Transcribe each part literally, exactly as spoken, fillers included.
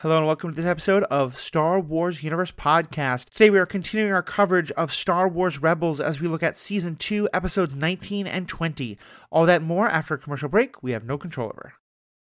Hello and welcome to this episode of Star Wars Universe Podcast. Today we are continuing our coverage of Star Wars Rebels as we look at Season two, Episodes nineteen and twenty. All that and more after a commercial break we have no control over.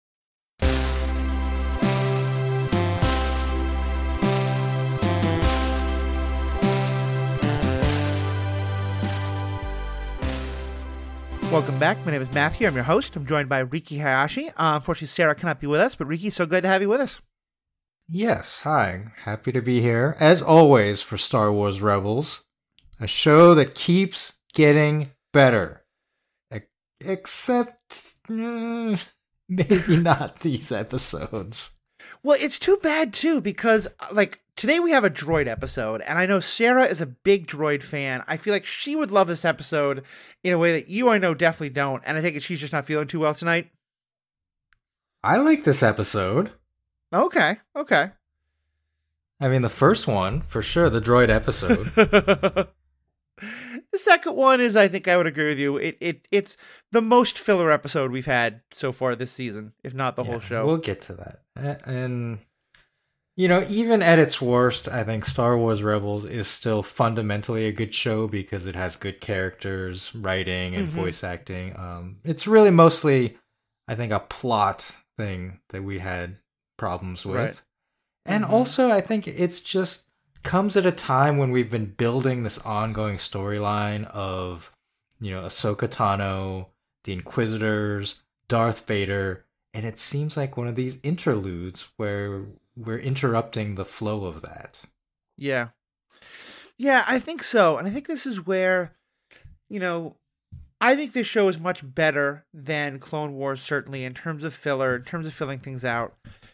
Welcome back. My name is Matthew. I'm your host. I'm joined by Riki Hayashi. Uh, unfortunately, Sarah cannot be with us, but Riki, so glad to have you with us. Yes, hi. Happy to be here, as always, for Star Wars Rebels, a show that keeps getting better. E- except, uh, maybe not these episodes. Well, it's too bad, too, because, like, today we have a droid episode, and I know Sarah is a big droid fan. I feel like she would love this episode in a way that you, I know, definitely don't, and I think she's just not feeling too well tonight. I like this episode. Okay, okay. I mean, the first one, for sure, the droid episode. The second one is, I think I would agree with you. It it It's the most filler episode we've had so far this season, if not the yeah, whole show. We'll get to that. And, you know, even at its worst, I think Star Wars Rebels is still fundamentally a good show because it has good characters, writing, and mm-hmm. voice acting. Um, it's really mostly, I think, a plot thing that we had problems with. Right. And mm-hmm. also, I think it's just comes at a time when we've been building this ongoing storyline of, you know, Ahsoka Tano, the Inquisitors, Darth Vader, and it seems like one of these interludes where we're interrupting the flow of that. Yeah. Yeah, I think so. And I think this is where, you know, I think this show is much better than Clone Wars, certainly, in terms of filler, in terms of filling things out.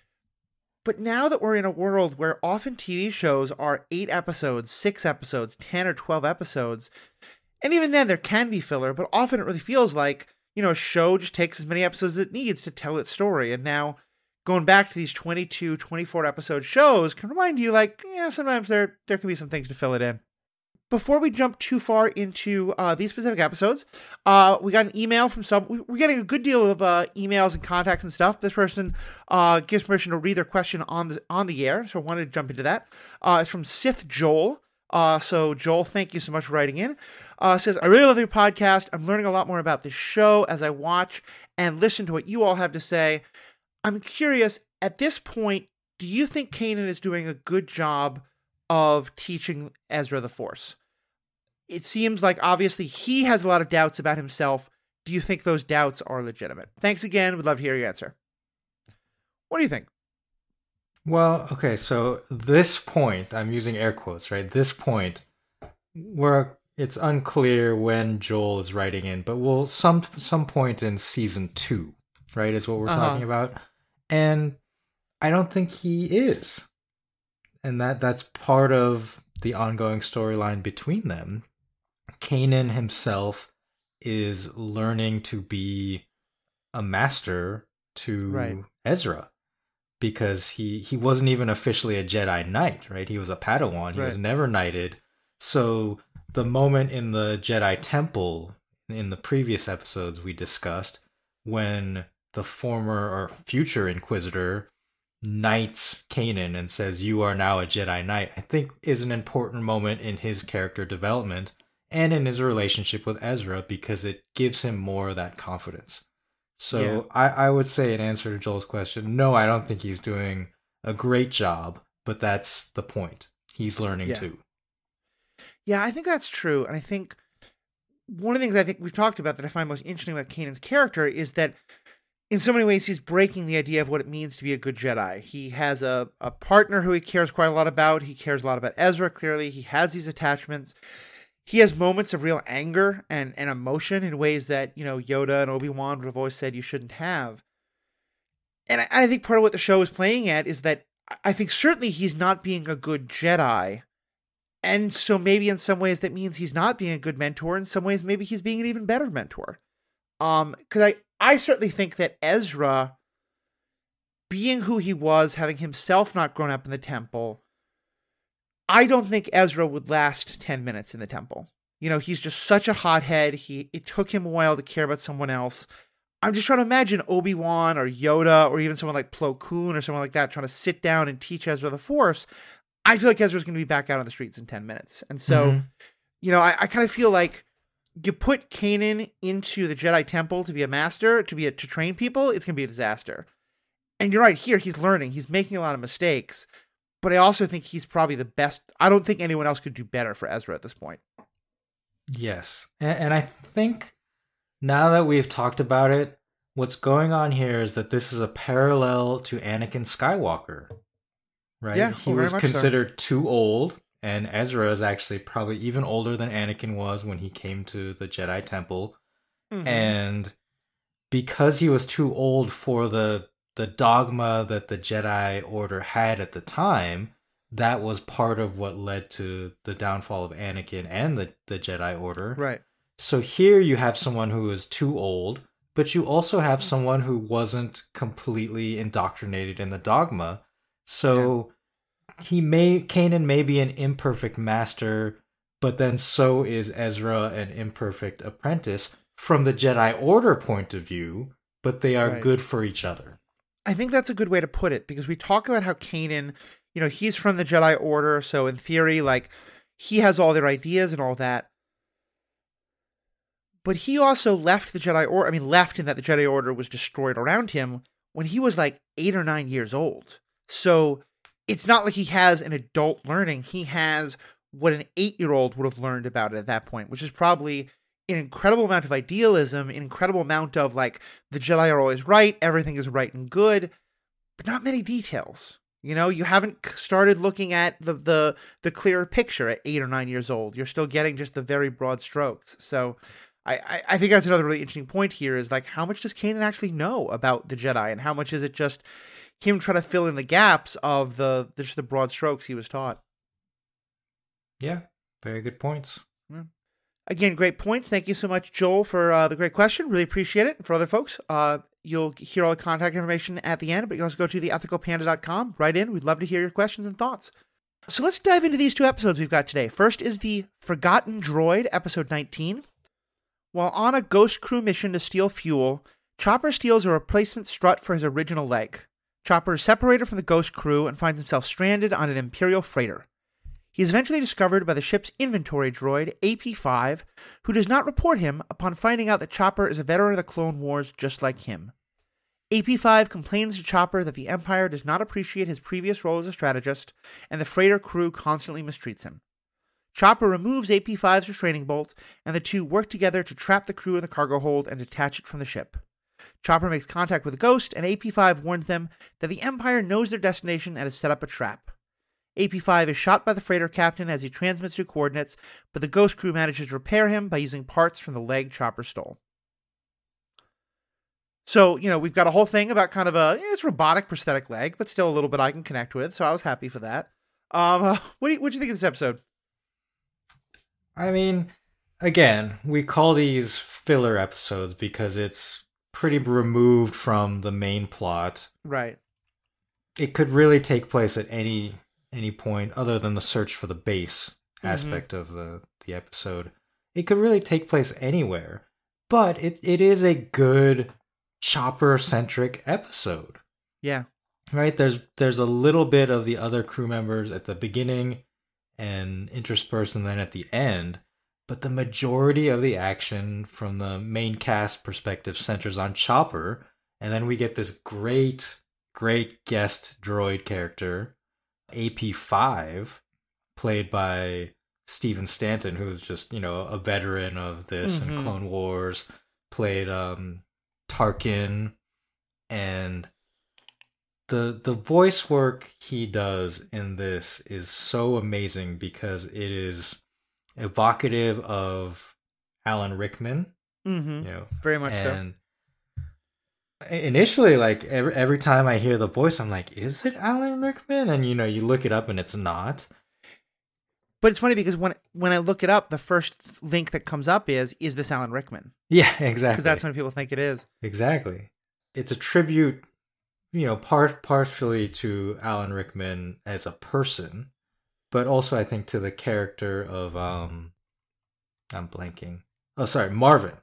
But now that we're in a world where often T V shows are eight episodes, six episodes, ten or twelve episodes, and even then there can be filler, but often it really feels like, you know, a show just takes as many episodes as it needs to tell its story. And now going back to these twenty-two, twenty-four episode shows can remind you, like, yeah, sometimes there, there can be some things to fill it in. Before we jump too far into uh, these specific episodes, uh, we got an email from some... We're getting a good deal of uh, emails and contacts and stuff. This person uh, gives permission to read their question on the on the air, so I wanted to jump into that. Uh, it's from Sith Joel. Uh, so, Joel, thank you so much for writing in. Uh, says, I really love your podcast. I'm learning a lot more about this show as I watch and listen to what you all have to say. I'm curious, at this point, do you think Kanan is doing a good job of teaching Ezra the Force? It seems like obviously he has a lot of doubts about himself. Do you think those doubts are legitimate? Thanks again. Would love to hear your answer. What do you think? Well, okay, so this point, I'm using air quotes, right? This point, where it's unclear when Joel is writing in, but we'll some some point in season two, right, is what we're uh-huh. talking about. And I don't think he is. And that that's part of the ongoing storyline between them. Kanan himself is learning to be a master to right. Ezra, because he, he wasn't even officially a Jedi Knight, right? He was a Padawan. He right. was never knighted. So the moment in the Jedi Temple, in the previous episodes we discussed, when the former or future Inquisitor knights Kanan and says, you are now a Jedi Knight, I think is an important moment in his character development and in his relationship with Ezra, because it gives him more of that confidence. So yeah. I, I would say, in answer to Joel's question, no, I don't think he's doing a great job, but that's the point. He's learning yeah. too. Yeah, I think that's true. And I think one of the things I think we've talked about that I find most interesting about Kanan's character is that in so many ways, he's breaking the idea of what it means to be a good Jedi. He has a, a partner who he cares quite a lot about. He cares a lot about Ezra, clearly. He has these attachments. He has moments of real anger and, and emotion in ways that, you know, Yoda and Obi-Wan would have always said you shouldn't have. And I, I think part of what the show is playing at is that I think certainly he's not being a good Jedi. And so maybe in some ways that means he's not being a good mentor. In some ways, maybe he's being an even better mentor. Um, because I, I certainly think that Ezra, being who he was, having himself not grown up in the temple, I don't think Ezra would last ten minutes in the temple. You know, he's just such a hothead. He, it took him a while to care about someone else. I'm just trying to imagine Obi-Wan or Yoda or even someone like Plo Koon or someone like that trying to sit down and teach Ezra the Force. I feel like Ezra's going to be back out on the streets in ten minutes. And so, mm-hmm. you know, I, I kind of feel like you put Kanan into the Jedi Temple to be a master, to be a, to train people, it's going to be a disaster. And you're right, here he's learning. He's making a lot of mistakes. But I also think he's probably the best. I don't think anyone else could do better for Ezra at this point. Yes. And, and I think now that we've talked about it, what's going on here is that this is a parallel to Anakin Skywalker. Right? Yeah, he well, was considered so. too old, and Ezra is actually probably even older than Anakin was when he came to the Jedi Temple. Mm-hmm. And because he was too old for the the dogma that the Jedi Order had at the time, that was part of what led to the downfall of Anakin and the, the Jedi Order. Right. So here you have someone who is too old, but you also have someone who wasn't completely indoctrinated in the dogma. So yeah. he may Kanan may be an imperfect master, but then so is Ezra an imperfect apprentice from the Jedi Order point of view, but they are right. good for each other. I think that's a good way to put it, because we talk about how Kanan, you know, he's from the Jedi Order, so in theory, like, he has all their ideas and all that. But he also left the Jedi Order, I mean, left in that the Jedi Order was destroyed around him when he was like eight or nine years old. So it's not like he has an adult learning. He has what an eight-year-old would have learned about it at that point, which is probably an incredible amount of idealism, an incredible amount of, like, the Jedi are always right, everything is right and good, but not many details. You know, you haven't started looking at the, the, the clearer picture at eight or nine years old. You're still getting just the very broad strokes. So I, I think that's another really interesting point here is, like, how much does Kanan actually know about the Jedi, and how much is it just him trying to fill in the gaps of the just the broad strokes he was taught? Yeah, very good points. Yeah. Again, great points. Thank you so much, Joel, for uh, the great question. Really appreciate it. For other folks, uh, you'll hear all the contact information at the end, but you also go to the ethical panda dot com. Write in. We'd love to hear your questions and thoughts. So let's dive into these two episodes we've got today. First is the Forgotten Droid, episode nineteen. While on a Ghost Crew mission to steal fuel, Chopper steals a replacement strut for his original leg. Chopper is separated from the Ghost Crew and finds himself stranded on an Imperial freighter. He is eventually discovered by the ship's inventory droid, A P five, who does not report him upon finding out that Chopper is a veteran of the Clone Wars just like him. A P five complains to Chopper that the Empire does not appreciate his previous role as a strategist, and the freighter crew constantly mistreats him. Chopper removes A P five's restraining bolt, and the two work together to trap the crew in the cargo hold and detach it from the ship. Chopper makes contact with the Ghost, and A P five warns them that the Empire knows their destination and has set up a trap. A P five is shot by the freighter captain as he transmits new coordinates, but the Ghost Crew manages to repair him by using parts from the leg Chopper stole. So, you know, we've got a whole thing about kind of a, it's robotic prosthetic leg, but still a little bit I can connect with, so I was happy for that. Um, uh, what do you, what do you think of this episode? I mean, again, we call these filler episodes because it's pretty removed from the main plot. Right. It could really take place at any any point other than the search for the base mm-hmm. aspect of the, the episode. It could really take place anywhere. But it, it is a good Chopper-centric episode. Yeah. Right? There's there's a little bit of the other crew members at the beginning and interspersed and then at the end, but the majority of the action from the main cast perspective centers on Chopper, and then we get this great, great guest droid character, A P five, played by Stephen Stanton, who's just, you know, a veteran of this mm-hmm. and Clone Wars, played um, Tarkin, and The the voice work he does in this is so amazing because it is evocative of Alan Rickman. Mm-hmm. You know, very much and so. Initially, like every every time I hear the voice, I'm like, "Is it Alan Rickman?" And you know, you look it up, and it's not. But it's funny because when when I look it up, the first link that comes up is, "Is this Alan Rickman?" Yeah, exactly. Because that's when people think it is. Exactly. It's a tribute. You know, part partially to Alan Rickman as a person, but also I think to the character of um, I'm blanking. Oh, sorry, Marvin.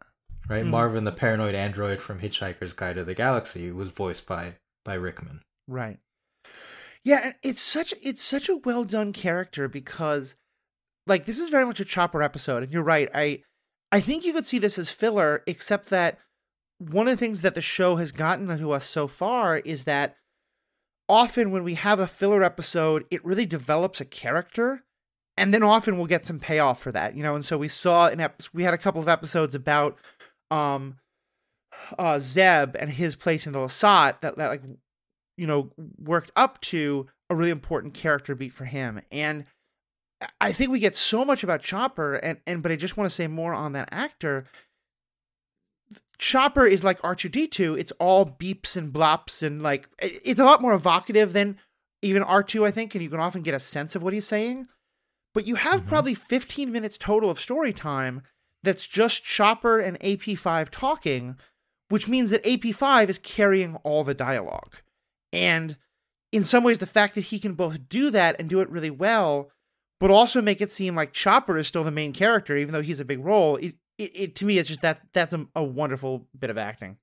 right? Mm-hmm. Marvin, the paranoid android from Hitchhiker's Guide to the Galaxy, was voiced by by Rickman. Right. Yeah, and it's such it's such a well done character because, like, this is very much a Chopper episode, and you're right. I I think you could see this as filler, except that one of the things that the show has gotten to us so far is that often when we have a filler episode, it really develops a character, and then often we'll get some payoff for that, you know. And so we saw in ep- we had a couple of episodes about um uh Zeb and his place in the Lasat that, that like you know worked up to a really important character beat for him. And I think we get so much about Chopper, and and but I just want to say more on that actor. Chopper is like R two D two. It's all beeps and blops, and like it's a lot more evocative than even R two, I think, and you can often get a sense of what he's saying. But you have mm-hmm. probably fifteen minutes total of story time that's just Chopper and A P five talking, which means that A P five is carrying all the dialogue. And in some ways, the fact that he can both do that and do it really well, but also make it seem like Chopper is still the main character, even though he's a big role, it, it, it to me, it's just that that's a, a wonderful bit of acting.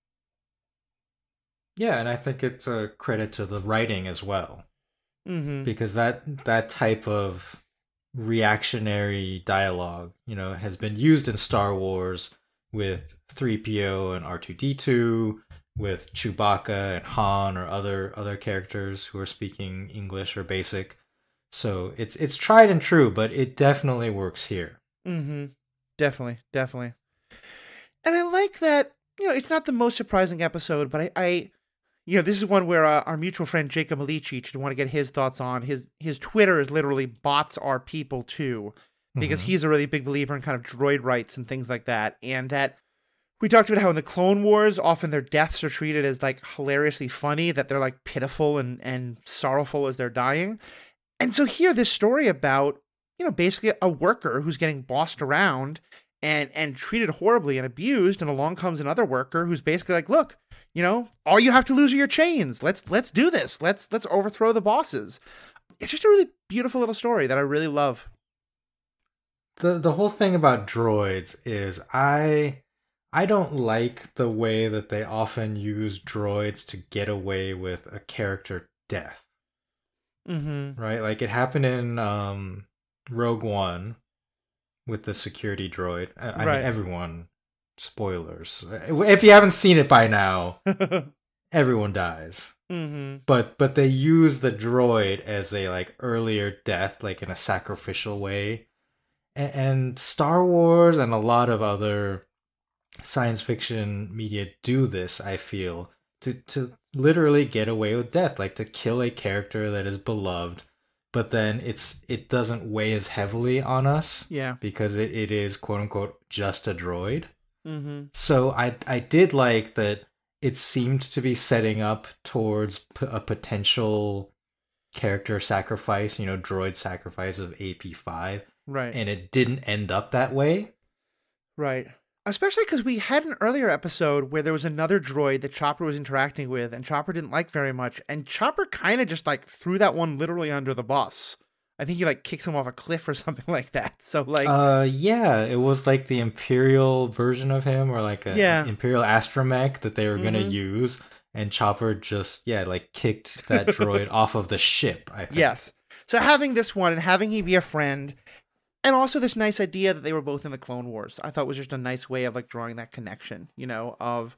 Yeah, and I think it's a credit to the writing as well. Mm-hmm. Because that that type of reactionary dialogue, you know, has been used in Star Wars with three P O and R two D two, with Chewbacca and Han or other other characters who are speaking English or Basic. So it's it's tried and true, but it definitely works here. Mm-hmm. Definitely, definitely. And I like that, you know, it's not the most surprising episode, but I, I you know, this is one where uh, our mutual friend Jacob Malici, I want to get his thoughts on. His his Twitter is literally bots are people too, because mm-hmm. he's a really big believer in kind of droid rights and things like that. And that we talked about how in the Clone Wars, often their deaths are treated as like hilariously funny, that they're like pitiful and, and sorrowful as they're dying. And so here, this story about, you know, basically a worker who's getting bossed around and and treated horribly and abused, and along comes another worker who's basically like, look, you know, all you have to lose are your chains. Let's let's do this. Let's let's overthrow the bosses. It's just a really beautiful little story that I really love. The the whole thing about droids is I I don't like the way that they often use droids to get away with a character death. Mm-hmm. Right? Like it happened in um, Rogue One with the security droid. I, I right. mean, everyone, spoilers. If you haven't seen it by now, everyone dies. Mm-hmm. But but they use the droid as a like earlier death, like in a sacrificial way. And, and Star Wars and a lot of other science fiction media do this, I feel, to to literally get away with death, like to kill a character that is beloved, but then it's it doesn't weigh as heavily on us, yeah, because it, it is quote unquote just a droid. Mm-hmm. So I I did like that it seemed to be setting up towards p- a potential character sacrifice, you know, droid sacrifice of A P five, right? And it didn't end up that way, right? Especially because we had an earlier episode where there was another droid that Chopper was interacting with, and Chopper didn't like very much, and Chopper kind of just like threw that one literally under the bus. I think he like kicks him off a cliff or something like that. So like, uh, yeah, it was like the Imperial version of him, or like a yeah. Imperial astromech that they were mm-hmm. gonna use, and Chopper just yeah like kicked that droid off of the ship. I think. Yes. So having this one and having he be a friend. And also this nice idea that they were both in the Clone Wars, I thought was just a nice way of like drawing that connection, you know, of,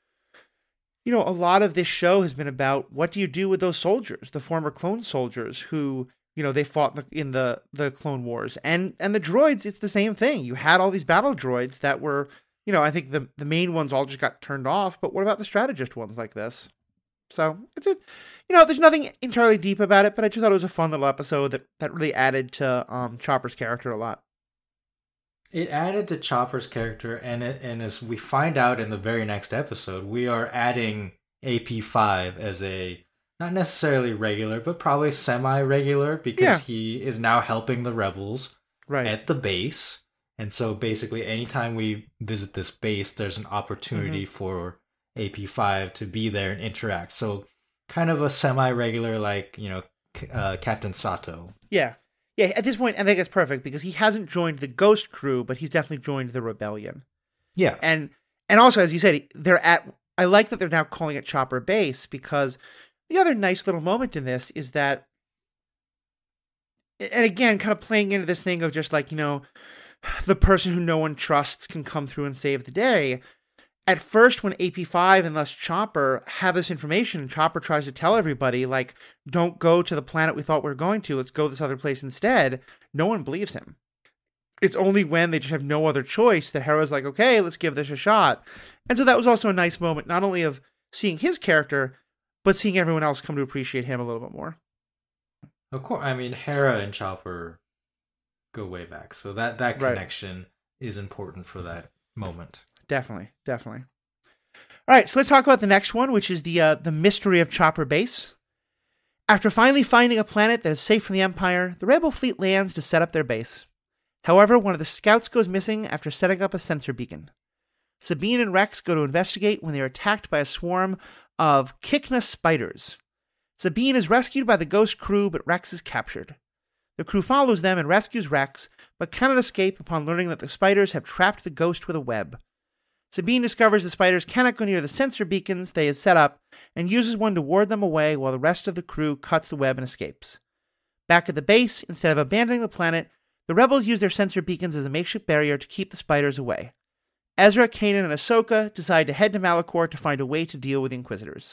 you know, a lot of this show has been about what do you do with those soldiers, the former clone soldiers who, you know, they fought in the, in the, the Clone Wars. And and the droids, it's the same thing. You had all these battle droids that were, you know, I think the, the main ones all just got turned off. But what about the strategist ones like this? So it's a, you know, there's nothing entirely deep about it, but I just thought it was a fun little episode that, that really added to um, Chopper's character a lot. It added to Chopper's character, and it, and as we find out in the very next episode, we are adding A P five as a, not necessarily regular, but probably semi-regular, because yeah. he is now helping the rebels right. at the base. And so basically anytime we visit this base, there's an opportunity mm-hmm. for A P five to be there and interact. So kind of a semi-regular, like, you know, uh, Captain Sato. Yeah. Yeah, at this point, I think it's perfect because he hasn't joined the Ghost crew, but he's definitely joined the Rebellion. Yeah. And and also, as you said, they're at. I like that they're now calling it Chopper Base, because the other nice little moment in this is that, and again, kind of playing into this thing of just like, you know, the person who no one trusts can come through and save the day. At first, when A P five and thus Chopper have this information, and Chopper tries to tell everybody, like, don't go to the planet we thought we were going to, let's go this other place instead, no one believes him. It's only when they just have no other choice that Hera's like, okay, let's give this a shot. And so that was also a nice moment, not only of seeing his character, but seeing everyone else come to appreciate him a little bit more. Of course, I mean, Hera and Chopper go way back, so that, that connection right. is important for that moment. Definitely, definitely. All right, so let's talk about the next one, which is the uh, the mystery of Chopper Base. After finally finding a planet that is safe from the Empire, the Rebel fleet lands to set up their base. However, one of the scouts goes missing after setting up a sensor beacon. Sabine and Rex go to investigate when they are attacked by a swarm of Kykna spiders. Sabine is rescued by the Ghost crew, but Rex is captured. The crew follows them and rescues Rex, but cannot escape upon learning that the spiders have trapped the Ghost with a web. Sabine discovers the spiders cannot go near the sensor beacons they have set up, and uses one to ward them away while the rest of the crew cuts the web and escapes. Back at the base, instead of abandoning the planet, the rebels use their sensor beacons as a makeshift barrier to keep the spiders away. Ezra, Kanan, and Ahsoka decide to head to Malachor to find a way to deal with the Inquisitors.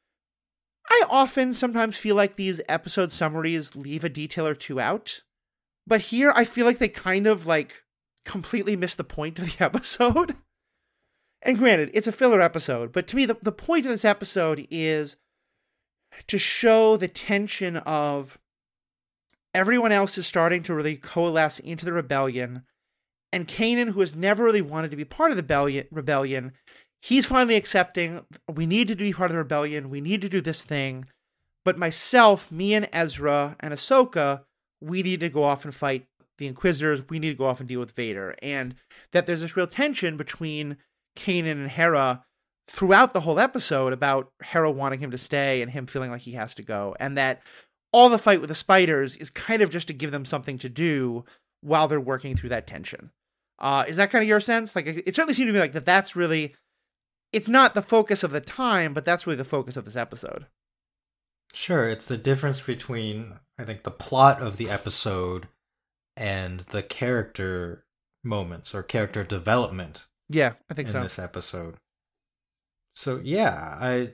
I often sometimes feel like these episode summaries leave a detail or two out, but here I feel like they kind of, like, completely miss the point of the episode. And granted, it's a filler episode, but to me, the, the point of this episode is to show the tension of everyone else is starting to really coalesce into the rebellion, and Kanan, who has never really wanted to be part of the rebellion, rebellion, he's finally accepting, we need to be part of the rebellion, we need to do this thing, but myself, me and Ezra and Ahsoka, we need to go off and fight the Inquisitors, we need to go off and deal with Vader, and that there's this real tension between Kanan and Hera throughout the whole episode about Hera wanting him to stay and him feeling like he has to go, and that all the fight with the spiders is kind of just to give them something to do while they're working through that tension. Uh, is that kind of your sense? Like, it certainly seemed to me like that that's really, it's not the focus of the time, but that's really the focus of this episode. Sure, it's the difference between, I think, the plot of the episode and the character moments or character development. Yeah, I think in so. In this episode. So yeah, I,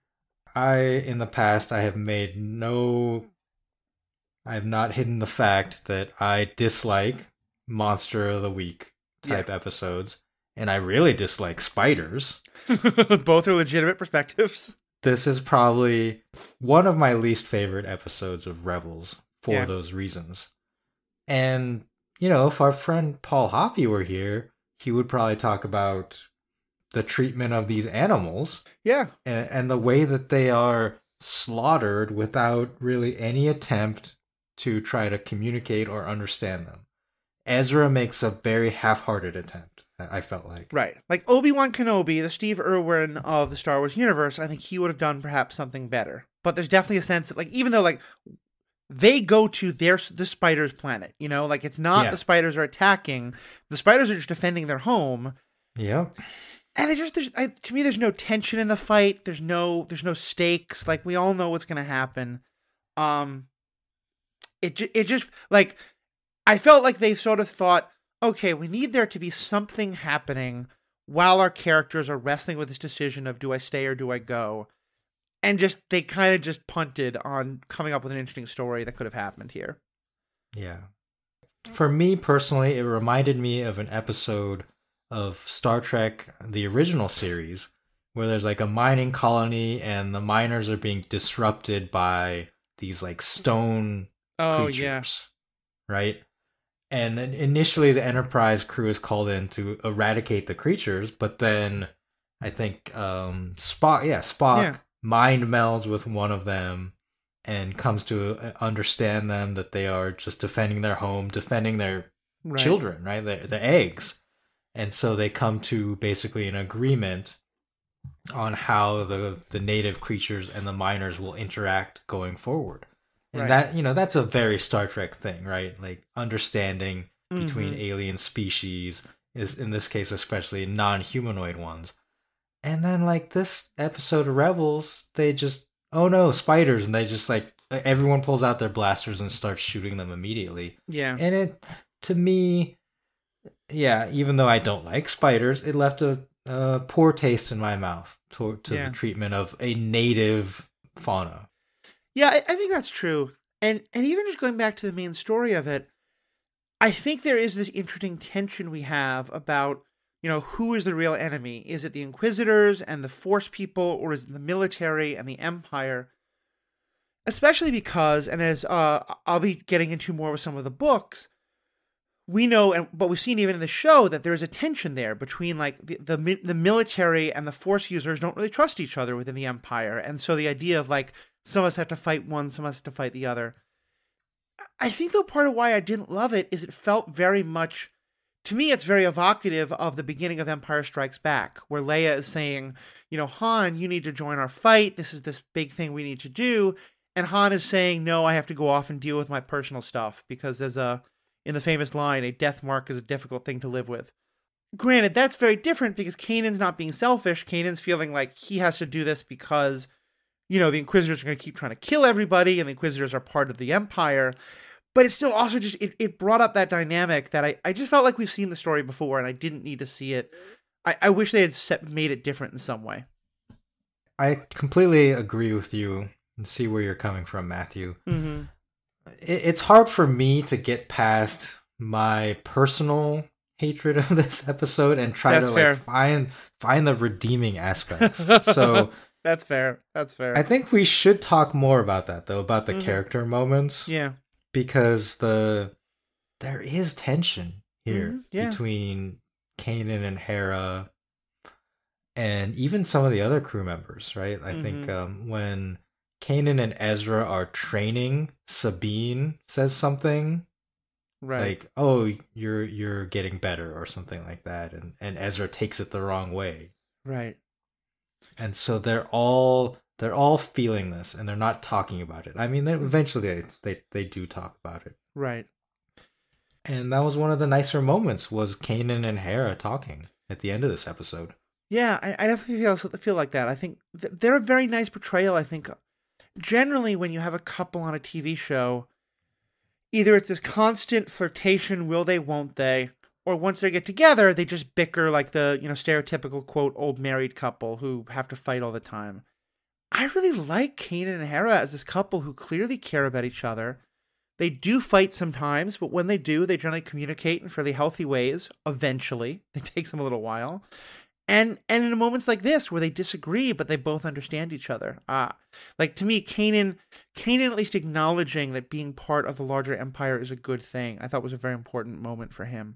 I in the past I have made no, I have not hidden the fact that I dislike Monster of the Week type yeah. episodes, and I really dislike spiders. Both are legitimate perspectives. This is probably one of my least favorite episodes of Rebels for yeah. those reasons. And, you know, if our friend Paul Hoppy were here, he would probably talk about the treatment of these animals. Yeah. And, and the way that they are slaughtered without really any attempt to try to communicate or understand them. Ezra makes a very half-hearted attempt, I felt like. Right. Like Obi-Wan Kenobi, the Steve Irwin of the Star Wars universe, I think he would have done perhaps something better. But there's definitely a sense that, like, even though, like, they go to their the spiders' planet, you know? Like, it's not yeah. the spiders are attacking. The spiders are just defending their home. Yeah. And it just, there's, I, to me, there's no tension in the fight. There's no, there's no stakes. Like, we all know what's going to happen. Um, it, it just, like... I felt like they sort of thought, okay, we need there to be something happening while our characters are wrestling with this decision of do I stay or do I go? And just, they kind of just punted on coming up with an interesting story that could have happened here. Yeah. For me personally, it reminded me of an episode of Star Trek, the original series, where there's like a mining colony and the miners are being disrupted by these like stone oh, creatures. Yeah. Right? And then initially the Enterprise crew is called in to eradicate the creatures, but then I think um, Spock, yeah, Spock yeah. mind melds with one of them and comes to understand them that they are just defending their home, defending their right. children, right? Their, their eggs. And so they come to basically an agreement on how the, the native creatures and the miners will interact going forward. And right. that, you know, that's a very Star Trek thing, right? Like understanding mm-hmm. between alien species is in this case especially non-humanoid ones. And then like this episode of Rebels, they just, oh no, spiders, and they just like everyone pulls out their blasters and starts shooting them immediately. Yeah. And it, to me, yeah, even though I don't like spiders, it left a, a poor taste in my mouth to, to yeah. the treatment of a native fauna. Yeah, I, I think that's true. And and even just going back to the main story of it, I think there is this interesting tension we have about, you know, who is the real enemy? Is it the Inquisitors and the Force people, or is it the military and the Empire? Especially because, and as uh, I'll be getting into more with some of the books, we know, and but we've seen even in the show, that there is a tension there between like the, the the military and the Force users don't really trust each other within the Empire, and so the idea of like some of us have to fight one, some of us have to fight the other. I think though part of why I didn't love it is it felt very much, to me, it's very evocative of the beginning of Empire Strikes Back, where Leia is saying, you know, Han, you need to join our fight. This is this big thing we need to do. And Han is saying, no, I have to go off and deal with my personal stuff because there's a, in the famous line, a death mark is a difficult thing to live with. Granted, that's very different because Kanan's not being selfish. Kanan's feeling like he has to do this because, you know, the Inquisitors are going to keep trying to kill everybody and the Inquisitors are part of the Empire. But it still also just, it, it brought up that dynamic that I, I just felt like we've seen the story before and I didn't need to see it. I, I wish they had set, made it different in some way. I completely agree with you and see where you're coming from, Matthew. Mm-hmm. It, it's hard for me to get past my personal hatred of this episode and try That's to fair. like find find the redeeming aspects. So That's fair. That's fair. I think we should talk more about that though, about the mm-hmm. character moments. Yeah. Because the there is tension here mm-hmm. yeah. between Kanan and Hera and even some of the other crew members, right? I mm-hmm. think um, when Kanan and Ezra are training, Sabine says something right. like, "Oh, you're you're getting better" or something like that, and and Ezra takes it the wrong way. Right. And so they're all they're all feeling this, and they're not talking about it. I mean, they, eventually they, they they do talk about it. Right. And that was one of the nicer moments, was Kanan and Hera talking at the end of this episode. Yeah, I, I definitely feel, feel like that. I think th- they're a very nice portrayal, I think. Generally, when you have a couple on a T V show, either it's this constant flirtation, will they, won't they, or once they get together, they just bicker like the, you know, stereotypical, quote, old married couple who have to fight all the time. I really like Kanan and Hera as this couple who clearly care about each other. They do fight sometimes, but when they do, they generally communicate in fairly healthy ways, eventually. It takes them a little while. And and in moments like this, where they disagree, but they both understand each other. Uh, like, to me, Kanan, Kanan at least acknowledging that being part of the larger empire is a good thing, I thought was a very important moment for him.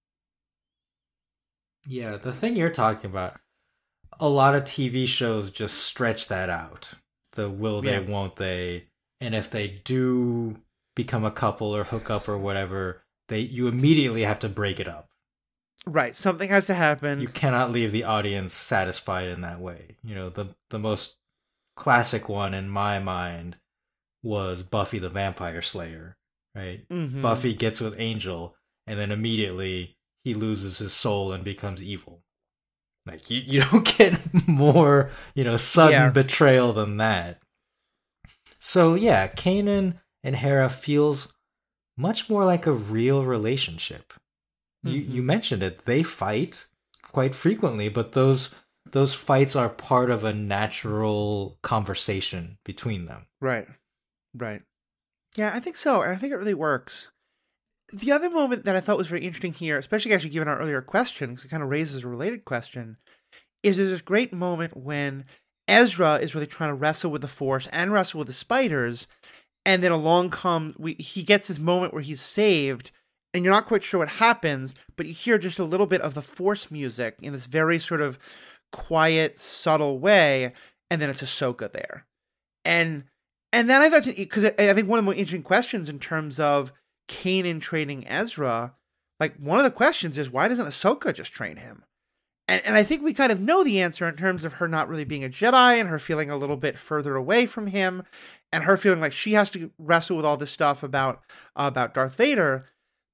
Yeah, the thing you're talking about, a lot of T V shows just stretch that out. The will they, yeah. won't they, and if they do become a couple or hook up or whatever, they you immediately have to break it up. Right, something has to happen. You cannot leave the audience satisfied in that way. You know, the the most classic one in my mind was Buffy the Vampire Slayer, right? Mm-hmm. Buffy gets with Angel, and then immediately he loses his soul and becomes evil. Like, you, you don't get more, you know, sudden yeah. betrayal than that. So, yeah, Kanan and Hera feels much more like a real relationship. Mm-hmm. You you mentioned it. They fight quite frequently, but those those fights are part of a natural conversation between them. Right. Right. Yeah, I think so. And I think it really works. The other moment that I thought was very interesting here, especially actually given our earlier question, because it kind of raises a related question, is there's this great moment when Ezra is really trying to wrestle with the Force and wrestle with the spiders, and then along comes, we, he gets this moment where he's saved, and you're not quite sure what happens, but you hear just a little bit of the Force music in this very sort of quiet, subtle way, and then it's Ahsoka there. And and then I thought, because I think one of the more interesting questions in terms of Kanan training Ezra, like, one of the questions is, why doesn't Ahsoka just train him? And and I think we kind of know the answer in terms of her not really being a Jedi and her feeling a little bit further away from him and her feeling like she has to wrestle with all this stuff about uh, about Darth Vader.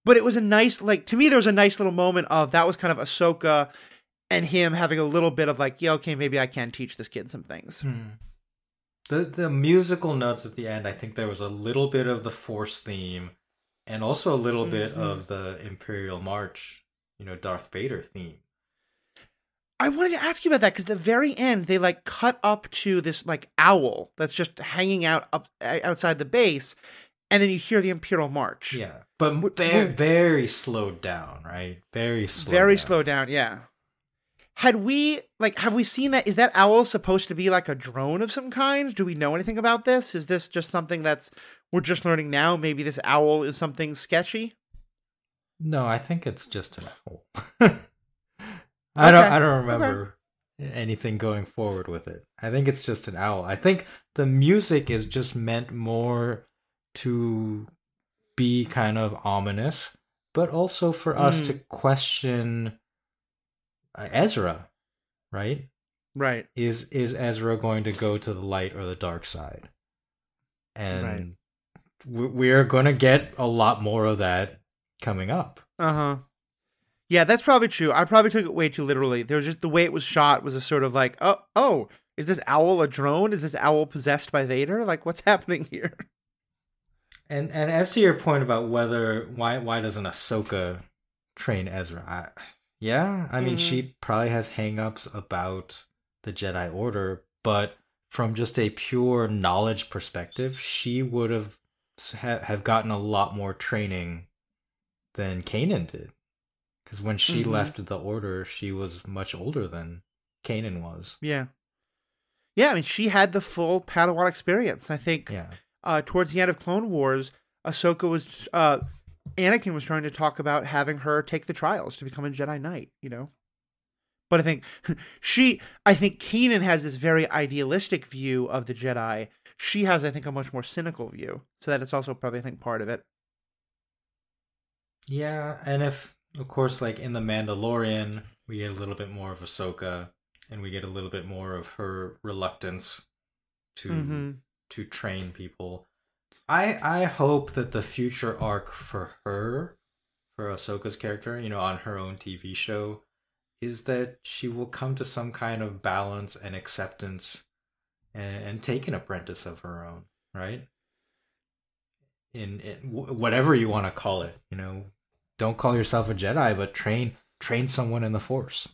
But it was a nice, like, to me, there was a nice little moment of that was kind of Ahsoka and him having a little bit of like, yeah, okay, maybe I can teach this kid some things. Hmm. The the musical notes at the end, I think there was a little bit of the Force theme and also a little mm-hmm. bit of the Imperial March, you know, Darth Vader theme. I wanted to ask you about that because the very end, they like cut up to this like owl that's just hanging out up outside the base, and then you hear the Imperial March. Yeah, but very, very slowed down, right? Very slow Very down. slowed down, yeah. Had we, like, have we seen that? Is that owl supposed to be like a drone of some kind? Do we know anything about this? Is this just something that's, we're just learning now? Maybe this owl is something sketchy? No, I think it's just an owl. I don't, I don't remember okay. anything going forward with it. I think it's just an owl. I think the music is just meant more to be kind of ominous, but also for mm. us to question Ezra, right? Right. Is is Ezra going to go to the light or the dark side? And right. we are going to get a lot more of that coming up. Uh-huh. Yeah, that's probably true. I probably took it way too literally. There was just the way it was shot was a sort of like, oh, oh, is this owl a drone? Is this owl possessed by Vader? Like, what's happening here? And and as to your point about whether why why doesn't Ahsoka train Ezra? I, Yeah, I mean, mm-hmm. she probably has hang-ups about the Jedi Order, but from just a pure knowledge perspective, she would have ha- have gotten a lot more training than Kanan did. Because when she mm-hmm. left the Order, she was much older than Kanan was. Yeah. Yeah, I mean, she had the full Padawan experience. I think yeah. uh, towards the end of Clone Wars, Ahsoka was... Uh, Anakin was trying to talk about having her take the trials to become a Jedi Knight, you know? But I think she, I think Kanan has this very idealistic view of the Jedi. She has, I think, a much more cynical view. So that it's also probably, I think, part of it. Yeah, and if, of course, like in The Mandalorian, we get a little bit more of Ahsoka, and we get a little bit more of her reluctance to mm-hmm. to train people. I I hope that the future arc for her, for Ahsoka's character, you know, on her own T V show, is that she will come to some kind of balance and acceptance and, and take an apprentice of her own, right? In, in whatever you want to call it, you know, don't call yourself a Jedi, but train train someone in the Force.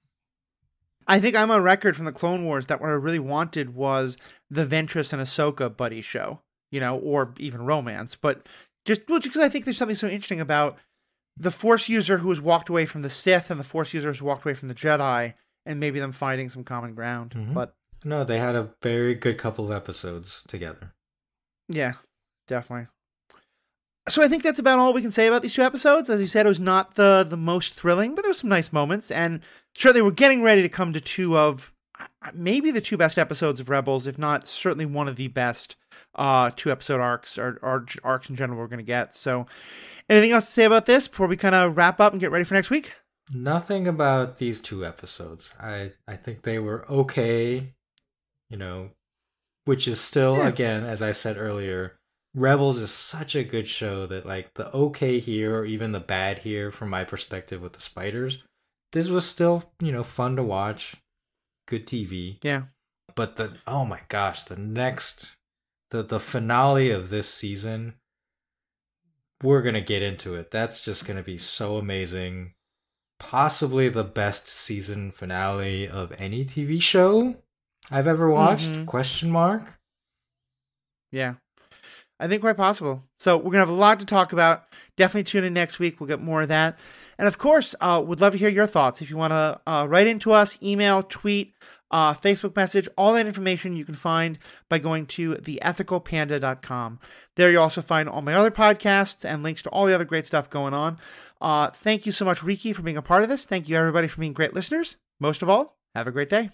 I think I'm on record from the Clone Wars that what I really wanted was the Ventress and Ahsoka buddy show. You know, or even romance, but just well, because I think there's something so interesting about the Force user who has walked away from the Sith and the Force user who's walked away from the Jedi, and maybe them finding some common ground. Mm-hmm. But no, they had a very good couple of episodes together. Yeah, definitely. So I think that's about all we can say about these two episodes. As you said, it was not the the most thrilling, but there were some nice moments, and certainly we're getting ready to come to two of maybe the two best episodes of Rebels, if not certainly one of the best. Uh, two episode arcs or, or arcs in general we're going to get. So anything else to say about this before we kind of wrap up and get ready for next week? Nothing about these two episodes. I, I think they were okay, you know, which is still, yeah. again, as I said earlier, Rebels is such a good show that like the okay here or even the bad here from my perspective with the spiders, this was still, you know, fun to watch. Good T V. Yeah. But the, oh my gosh, the next... The the finale of this season, we're going to get into it. That's just going to be so amazing. Possibly the best season finale of any T V show I've ever watched. Mm-hmm. Question mark. Yeah. I think quite possible. So we're going to have a lot to talk about. Definitely tune in next week. We'll get more of that. And of course, uh, would love to hear your thoughts. If you want to uh, write into us, email, tweet, Uh, Facebook message, all that information you can find by going to the ethical panda dot com. There you also find all my other podcasts and links to all the other great stuff going on. Uh, thank you so much, Riki, for being a part of this. Thank you, everybody, for being great listeners. Most of all, have a great day.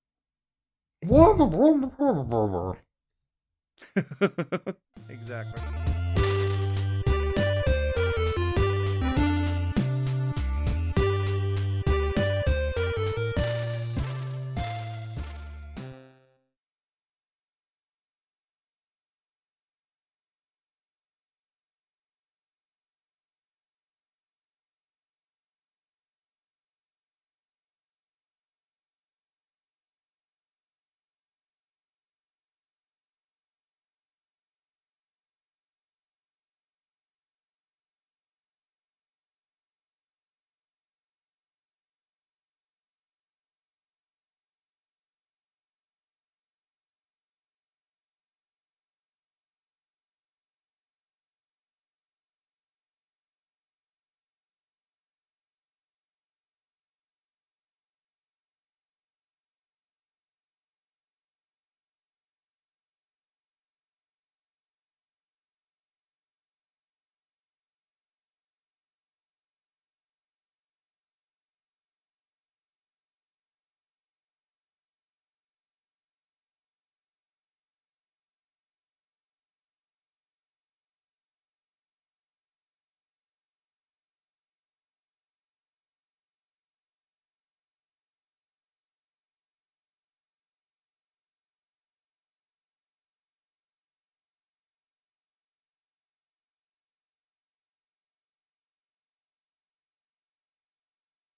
Exactly.